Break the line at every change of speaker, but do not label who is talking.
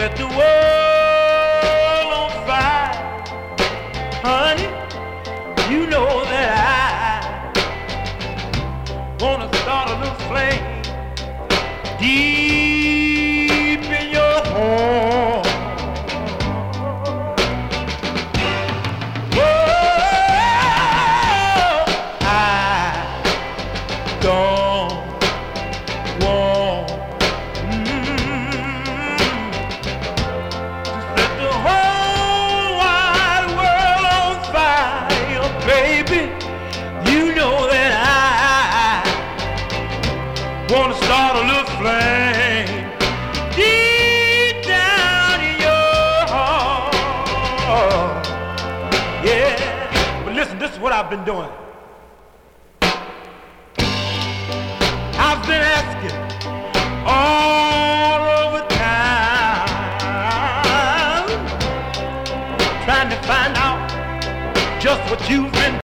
set the world on fire. Honey, you know that I wanna start a little flame deep in your heart. Whoa, I don't want to set the whole wide world on fire, baby. You know that I wanna start a little flame deep down in your heart. Yeah, but listen, this is what I've been doing. I've been asking all over town, trying to find out just what you've been